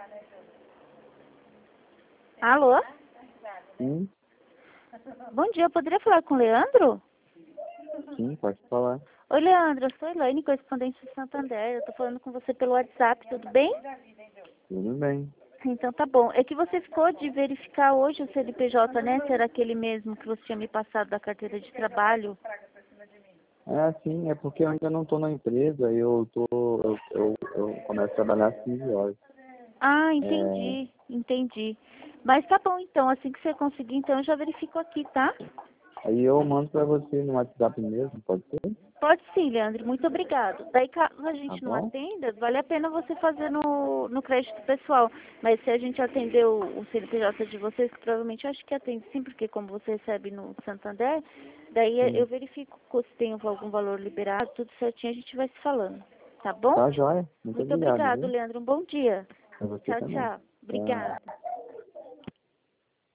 Alô? Sim, Bom dia, eu poderia falar com o Leandro? sim, pode falar. Oi, Leandro, eu sou Elaine, correspondente de Santander. Eu tô falando com você pelo WhatsApp, tudo bem? Tudo bem. Então tá bom. É que você ficou de verificar hoje o CNPJ, né? Se era aquele mesmo que você tinha me passado da carteira de trabalho. É, sim, é porque eu ainda não estou na empresa, eu começo a trabalhar às 15 horas. Ah, É, entendi. Mas tá bom então, assim que você conseguir, então eu já verifico aqui, tá? aí eu mando para você no WhatsApp mesmo, pode ser? Pode sim, Leandro, muito obrigado. Daí, caso a Tá gente não bom? atenda, vale a pena você fazer no crédito pessoal. Mas se a gente atender o CNPJ de vocês, que provavelmente eu acho que atende sim, porque como você recebe no Santander, daí eu Sim. verifico se tem algum valor liberado, tudo certinho, a gente vai se falando. Tá bom? Tá joia. Muito Muito obrigado, obrigado, viu? Leandro. Um bom dia. Pra você Tchau, também. tchau. Tchau. Obrigada.